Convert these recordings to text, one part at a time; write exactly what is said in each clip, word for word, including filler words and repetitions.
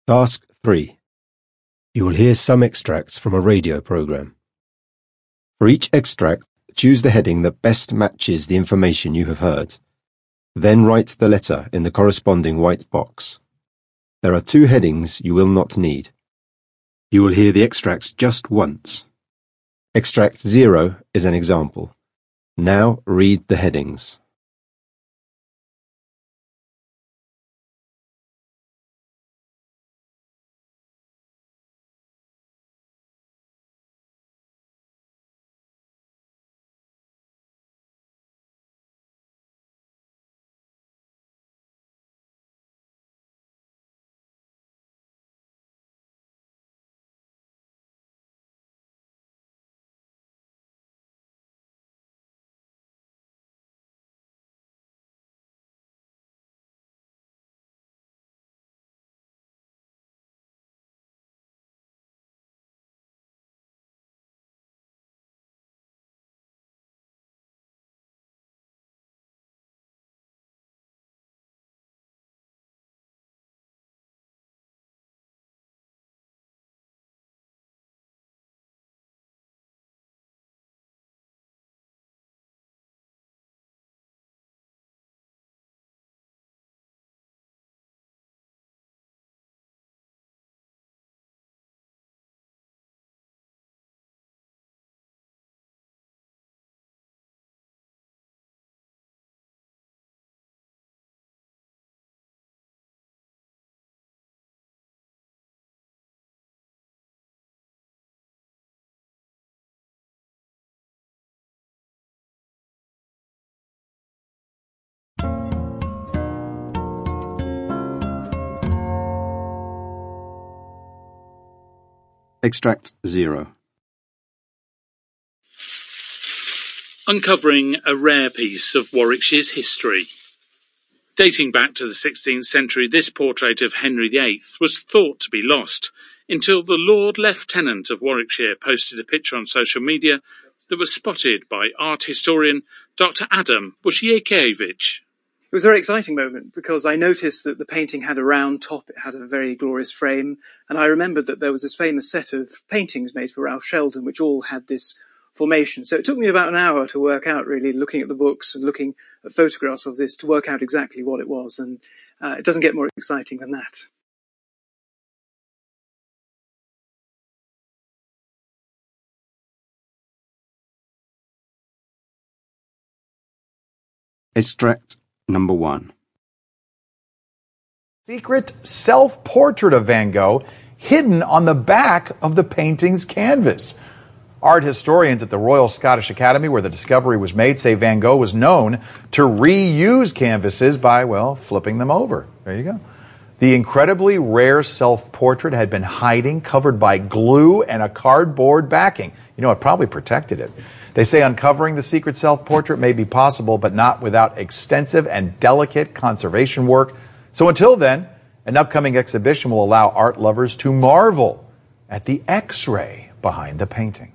Task three. You will hear some extracts from a radio program. For each extract, choose the heading that best matches the information you have heard. Then write the letter in the corresponding white box. There are two headings you will not need. You will hear the extracts just once. Extract zero is an example. Now read the headings. Extract zero. Uncovering a rare piece of Warwickshire's history. Dating back to the sixteenth century, this portrait of Henry the Eighth was thought to be lost, until the Lord Lieutenant of Warwickshire posted a picture on social media that was spotted by art historian Doctor Adam Bushiakiewicz. It was a very exciting moment because I noticed that the painting had a round top, it had a very glorious frame, and I remembered that there was this famous set of paintings made for Ralph Sheldon which all had this formation. So it took me about an hour to work out, really, looking at the books and looking at photographs of this to work out exactly what it was, and uh, it doesn't get more exciting than that. Extract number one. Secret self-portrait of Van Gogh hidden on the back of the painting's canvas. Art historians at the Royal Scottish Academy, where the discovery was made, say Van Gogh was known to reuse canvases by, well, flipping them over. There you go. The incredibly rare self-portrait had been hiding, covered by glue and a cardboard backing. You know, it probably protected it. They say uncovering the secret self-portrait may be possible, but not without extensive and delicate conservation work. So until then, an upcoming exhibition will allow art lovers to marvel at the X-ray behind the painting.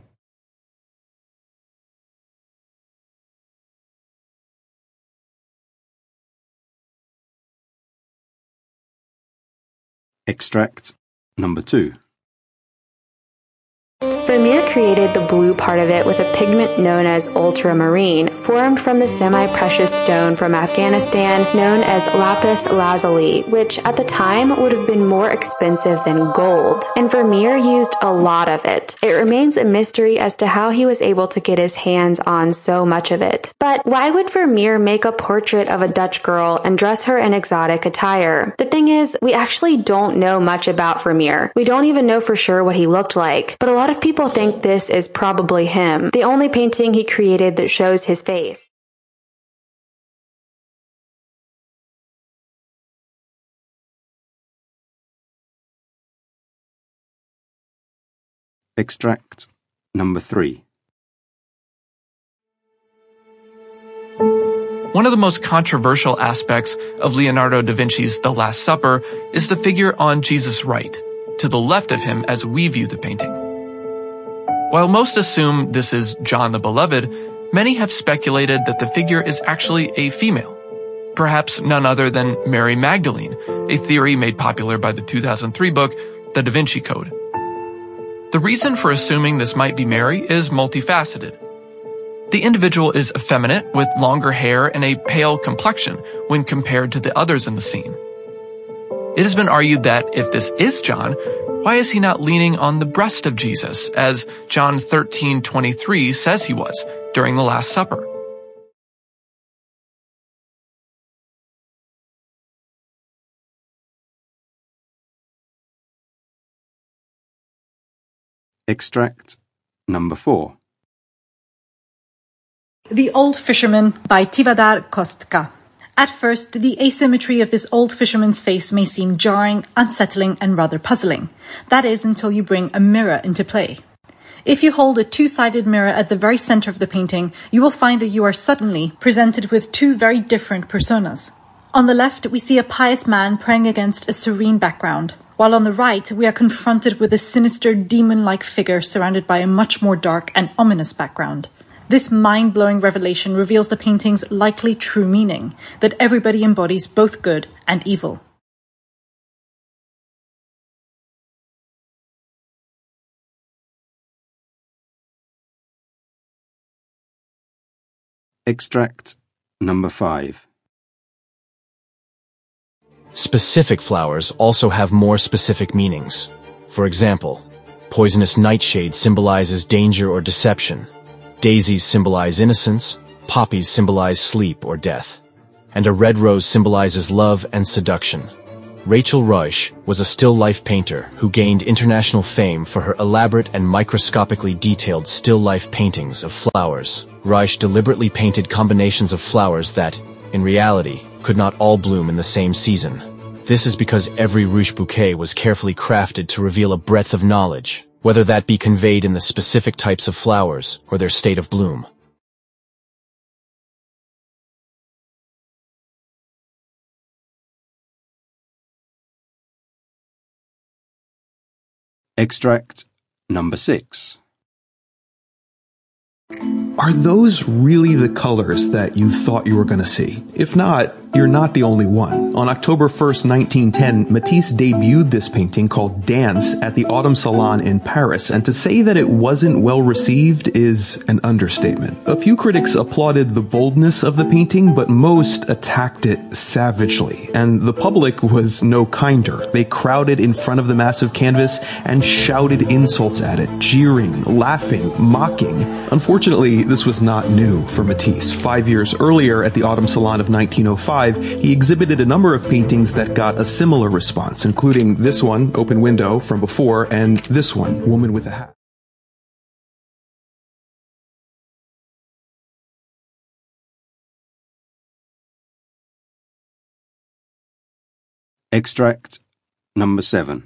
Extract number two. Vermeer created the blue part of it with a pigment known as ultramarine, formed from the semi-precious stone from Afghanistan known as lapis lazuli, which at the time would have been more expensive than gold. And Vermeer used a lot of it. It remains a mystery as to how he was able to get his hands on so much of it. But why would Vermeer make a portrait of a Dutch girl and dress her in exotic attire? The thing is, we actually don't know much about Vermeer. We don't even know for sure what he looked like, but a lot of people think this is probably him, the only painting he created that shows his face. Extract number three. One of the most controversial aspects of Leonardo da Vinci's The Last Supper is the figure on Jesus' right, to the left of him as we view the painting. While most assume this is John the Beloved, many have speculated that the figure is actually a female. Perhaps none other than Mary Magdalene, a theory made popular by the two thousand three book, The Da Vinci Code. The reason for assuming this might be Mary is multifaceted. The individual is effeminate with longer hair and a pale complexion when compared to the others in the scene. It has been argued that if this is John, why is he not leaning on the breast of Jesus, as John thirteen twenty-three says he was during the Last Supper? Extract number four. The Old Fisherman by Tivadar Kostka. At first, the asymmetry of this old fisherman's face may seem jarring, unsettling, and rather puzzling. That is, until you bring a mirror into play. If you hold a two-sided mirror at the very center of the painting, you will find that you are suddenly presented with two very different personas. On the left, we see a pious man praying against a serene background, while on the right, we are confronted with a sinister, demon-like figure surrounded by a much more dark and ominous background. This mind-blowing revelation reveals the painting's likely true meaning, that everybody embodies both good and evil. Extract number five. Specific flowers also have more specific meanings. For example, poisonous nightshade symbolizes danger or deception. Daisies symbolize innocence, poppies symbolize sleep or death, and a red rose symbolizes love and seduction. Rachel Ruysch was a still-life painter who gained international fame for her elaborate and microscopically detailed still-life paintings of flowers. Ruysch deliberately painted combinations of flowers that, in reality, could not all bloom in the same season. This is because every ruche bouquet was carefully crafted to reveal a breadth of knowledge, whether that be conveyed in the specific types of flowers or their state of bloom. Extract number six. Are those really the colors that you thought you were going to see? If not, you're not the only one. On October first, nineteen ten, Matisse debuted this painting called Dance at the Autumn Salon in Paris, and to say that it wasn't well received is an understatement. A few critics applauded the boldness of the painting, but most attacked it savagely, and the public was no kinder. They crowded in front of the massive canvas and shouted insults at it, jeering, laughing, mocking. Unfortunately, this was not new for Matisse. Five years earlier, at the Autumn Salon of nineteen oh five, he exhibited a number of paintings that got a similar response, including this one, Open Window, from before, and this one, Woman with a Hat. Extract number seven.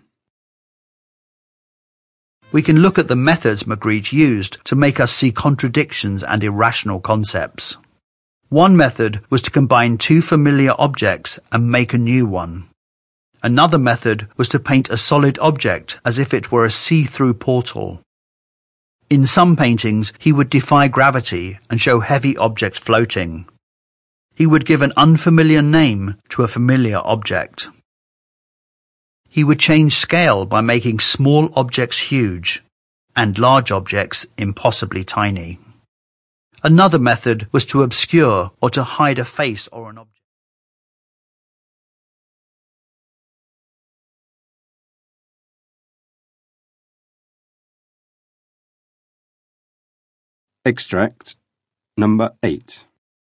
We can look at the methods Magritte used to make us see contradictions and irrational concepts. One method was to combine two familiar objects and make a new one. Another method was to paint a solid object as if it were a see-through portal. In some paintings, he would defy gravity and show heavy objects floating. He would give an unfamiliar name to a familiar object. He would change scale by making small objects huge and large objects impossibly tiny. Another method was to obscure or to hide a face or an object. Extract number eight.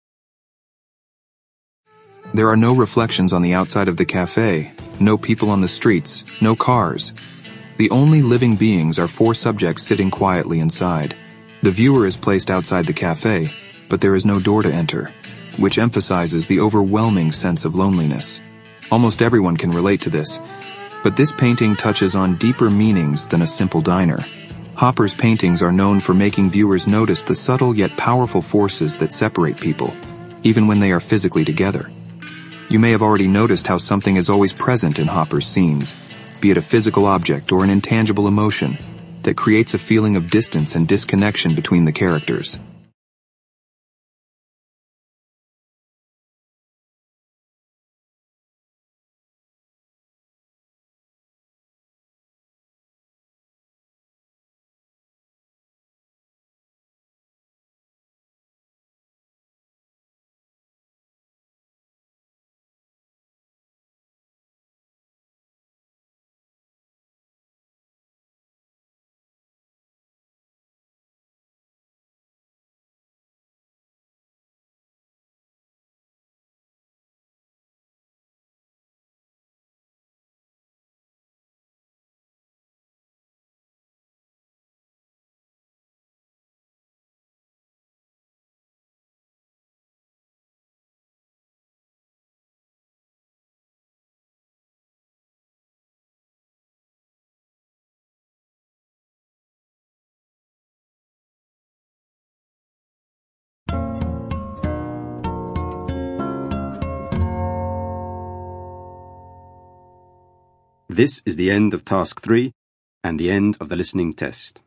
There are no reflections on the outside of the cafe, no people on the streets, no cars. The only living beings are four subjects sitting quietly inside. The viewer is placed outside the cafe, but there is no door to enter, which emphasizes the overwhelming sense of loneliness. Almost everyone can relate to this, but this painting touches on deeper meanings than a simple diner. Hopper's paintings are known for making viewers notice the subtle yet powerful forces that separate people, even when they are physically together. You may have already noticed how something is always present in Hopper's scenes, be it a physical object or an intangible emotion, that creates a feeling of distance and disconnection between the characters. This is the end of task three and the end of the listening test.